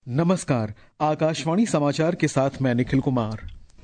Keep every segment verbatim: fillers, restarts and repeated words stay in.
नमस्कार, आकाशवाणी समाचार के साथ मैं निखिल कुमार।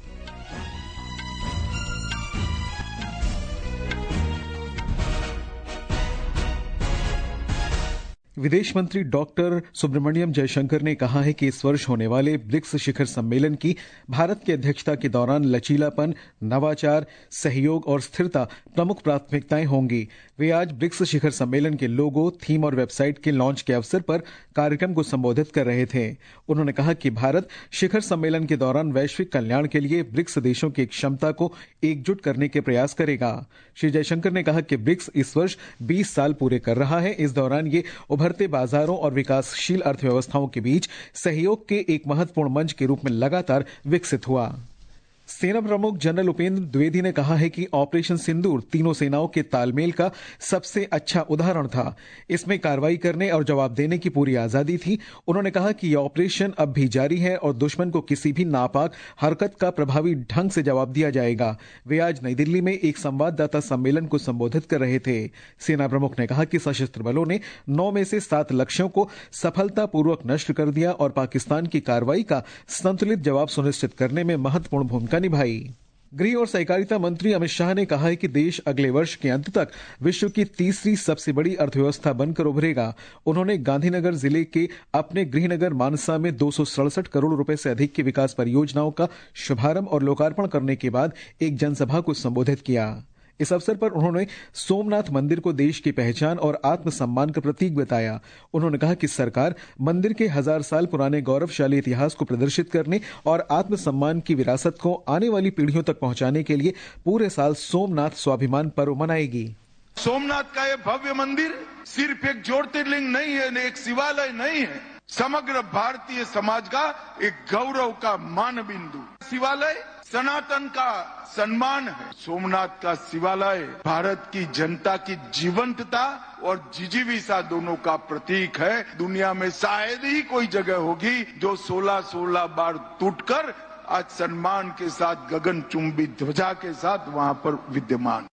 विदेश मंत्री डॉक्टर सुब्रमण्यम जयशंकर ने कहा है कि इस वर्ष होने वाले ब्रिक्स शिखर सम्मेलन की भारत की अध्यक्षता के दौरान लचीलापन, नवाचार, सहयोग और स्थिरता प्रमुख प्राथमिकताएं होंगी। वे आज ब्रिक्स शिखर सम्मेलन के लोगो, थीम और वेबसाइट के लॉन्च के अवसर पर कार्यक्रम को संबोधित कर रहे थे। उन्होंने कहा कि भारत शिखर सम्मेलन के दौरान वैश्विक कल्याण के लिए ब्रिक्स देशों की क्षमता को एकजुट करने के प्रयास करेगा। श्री जयशंकर ने कहा कि ब्रिक्स इस वर्ष बीस साल पूरे कर रहा है। इस दौरान ये उभरते बाजारों और विकासशील अर्थव्यवस्थाओं के बीच सहयोग के एक महत्वपूर्ण मंच के रूप में लगातार विकसित हुआ। सेना प्रमुख जनरल उपेंद्र द्विवेदी ने कहा है कि ऑपरेशन सिंदूर तीनों सेनाओं के तालमेल का सबसे अच्छा उदाहरण था। इसमें कार्रवाई करने और जवाब देने की पूरी आजादी थी। उन्होंने कहा कि यह ऑपरेशन अब भी जारी है और दुश्मन को किसी भी नापाक हरकत का प्रभावी ढंग से जवाब दिया जाएगा। वे आज नई दिल्ली में एक संवाददाता सम्मेलन को संबोधित कर रहे थे। सेना प्रमुख ने कहा कि सशस्त्र बलों ने नौ में से सात लक्ष्यों को सफलतापूर्वक नष्ट कर दिया और पाकिस्तान की कार्रवाई का संतुलित जवाब सुनिश्चित करने में महत्वपूर्ण भूमिका निभाई। गृह और सहकारिता मंत्री अमित शाह ने कहा है कि देश अगले वर्ष के अंत तक विश्व की तीसरी सबसे बड़ी अर्थव्यवस्था बनकर उभरेगा। उन्होंने गांधीनगर जिले के अपने गृहनगर मानसा में दो सौ सड़सठ करोड़ रुपए से अधिक की विकास परियोजनाओं का शुभारंभ और लोकार्पण करने के बाद एक जनसभा को संबोधित किया। इस अवसर पर उन्होंने सोमनाथ मंदिर को देश की पहचान और आत्मसम्मान का प्रतीक बताया। उन्होंने कहा कि सरकार मंदिर के हजार साल पुराने गौरवशाली इतिहास को प्रदर्शित करने और आत्मसम्मान की विरासत को आने वाली पीढ़ियों तक पहुंचाने के लिए पूरे साल सोमनाथ स्वाभिमान पर्व मनाएगी। सोमनाथ का यह भव्य मंदिर सिर्फ एक ज्योतिर्लिंग नहीं है, एक शिवालय नहीं है, समग्र भारतीय समाज का एक गौरव का मान बिंदु। शिवालय सनातन का सम्मान है। सोमनाथ का शिवालय भारत की जनता की जीवंतता और जिजीविसा दोनों का प्रतीक है। दुनिया में शायद ही कोई जगह होगी जो सोलह सोलह बार टूटकर आज सम्मान के साथ गगनचुंबी ध्वजा के साथ वहां पर विद्यमान।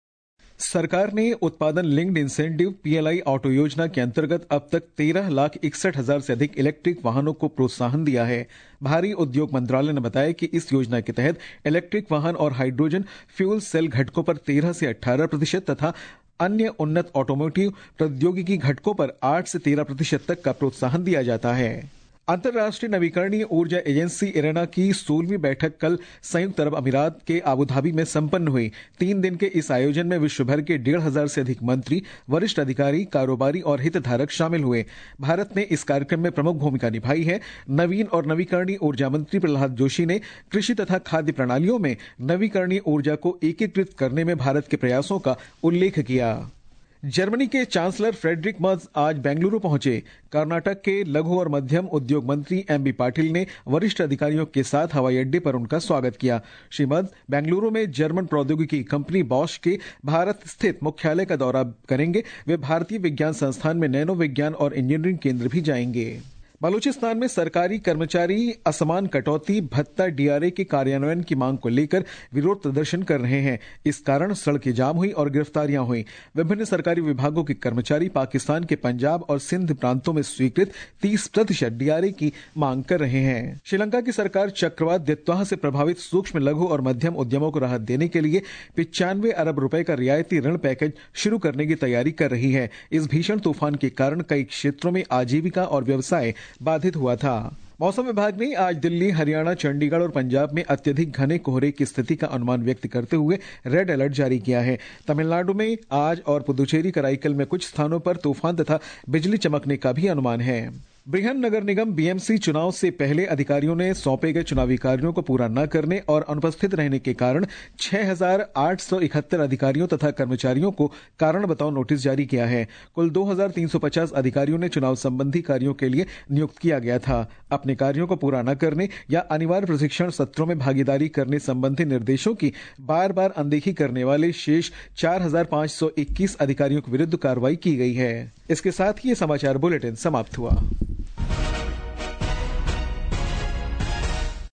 सरकार ने उत्पादन लिंक्ड इंसेंटिव पीएलआई ऑटो योजना के अंतर्गत अब तक तेरह लाख इकसठ हजार से अधिक इलेक्ट्रिक वाहनों को प्रोत्साहन दिया है। भारी उद्योग मंत्रालय ने बताया कि इस योजना के तहत इलेक्ट्रिक वाहन और हाइड्रोजन फ्यूल सेल घटकों पर तेरह से अठारह प्रतिशत तथा अन्य उन्नत ऑटोमोटिव प्रौद्योगिकी घटकों पर आठ से तेरह प्रतिशत तक का प्रोत्साहन दिया जाता है। अंतर्राष्ट्रीय नवीकरणीय ऊर्जा एजेंसी इरेना की सोलहवीं बैठक कल संयुक्त अरब अमीरात के आबू धाबी में संपन्न हुई। तीन दिन के इस आयोजन में विश्व भर के डेढ़ हजार से अधिक मंत्री, वरिष्ठ अधिकारी, कारोबारी और हितधारक शामिल हुए। भारत ने इस कार्यक्रम में प्रमुख भूमिका निभाई है। नवीन और नवीकरणीय ऊर्जा मंत्री प्रहलाद जोशी ने कृषि तथा खाद्य प्रणालियों में नवीकरणीय ऊर्जा को एकीकृत करने में भारत के प्रयासों का उल्लेख किया। जर्मनी के चांसलर फ्रेडरिक मर्ज आज बेंगलुरु पहुंचे। कर्नाटक के लघु और मध्यम उद्योग मंत्री एम बी पाटिल ने वरिष्ठ अधिकारियों के साथ हवाई अड्डे पर उनका स्वागत किया। श्री मर्ज बेंगलुरु में जर्मन प्रौद्योगिकी कंपनी बॉश के भारत स्थित मुख्यालय का दौरा करेंगे। वे भारतीय विज्ञान संस्थान में नैनो विज्ञान और इंजीनियरिंग केंद्र भी जाएंगे। बलूचिस्तान में सरकारी कर्मचारी असमान कटौती भत्ता डीआरए के कार्यान्वयन की मांग को लेकर विरोध प्रदर्शन कर रहे हैं। इस कारण सड़कें जाम हुई और गिरफ्तारियां हुई। विभिन्न सरकारी विभागों के कर्मचारी पाकिस्तान के पंजाब और सिंध प्रांतों में स्वीकृत तीस प्रतिशत डीआरए की मांग कर रहे हैं। श्रीलंका की सरकार चक्रवात दित्वाह से प्रभावित सूक्ष्म, लघु और मध्यम उद्यमों को राहत देने के लिए पिचानवे अरब रुपए का रियायती ऋण पैकेज शुरू करने की तैयारी कर रही है। इस भीषण तूफान के कारण कई क्षेत्रों में आजीविका और व्यवसाय बाधित हुआ था। मौसम विभाग ने आज दिल्ली, हरियाणा, चंडीगढ़ और पंजाब में अत्यधिक घने कोहरे की स्थिति का अनुमान व्यक्त करते हुए रेड अलर्ट जारी किया है। तमिलनाडु में आज और पुदुचेरी, कराईकल में कुछ स्थानों पर तूफान तथा बिजली चमकने का भी अनुमान है। बृहन नगर निगम बीएमसी चुनाव से पहले अधिकारियों ने सौंपे गए चुनावी कार्यों को पूरा न करने और अनुपस्थित रहने के कारण छह हजार आठ सौ इकहत्तर अधिकारियों तथा कर्मचारियों को कारण बताओ नोटिस जारी किया है। कुल दो हजार तीन सौ पचास अधिकारियों ने चुनाव संबंधी कार्यों के लिए नियुक्त किया गया था। अपने कार्यों को पूरा न करने या अनिवार्य प्रशिक्षण सत्रों में भागीदारी करने संबंधी निर्देशों की बार बार अनदेखी करने वाले शेष चार हजार पांच सौ इक्कीस अधिकारियों के विरुद्ध कार्रवाई की गई है। इसके साथ ही ये समाचार बुलेटिन समाप्त हुआ।